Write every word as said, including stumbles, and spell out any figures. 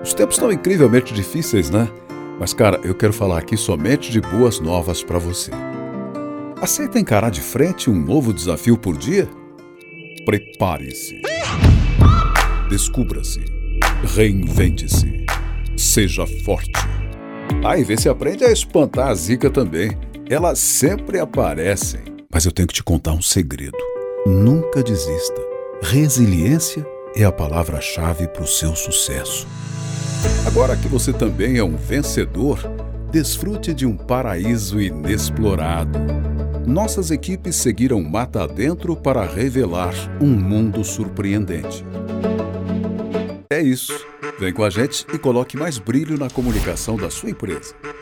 Os tempos estão incrivelmente difíceis, né? Mas, cara, eu quero falar aqui somente de boas novas para você. Aceita encarar de frente um novo desafio por dia? Prepare-se. Descubra-se. Reinvente-se. Seja forte. Ah, e vê se aprende a espantar a zica também. Elas sempre aparecem. Mas eu tenho que te contar um segredo. Nunca desista. Resiliência é a palavra-chave para o seu sucesso. Agora que você também é um vencedor, desfrute de um paraíso inexplorado. Nossas equipes seguiram mata adentro para revelar um mundo surpreendente. É isso. Vem com a gente e coloque mais brilho na comunicação da sua empresa.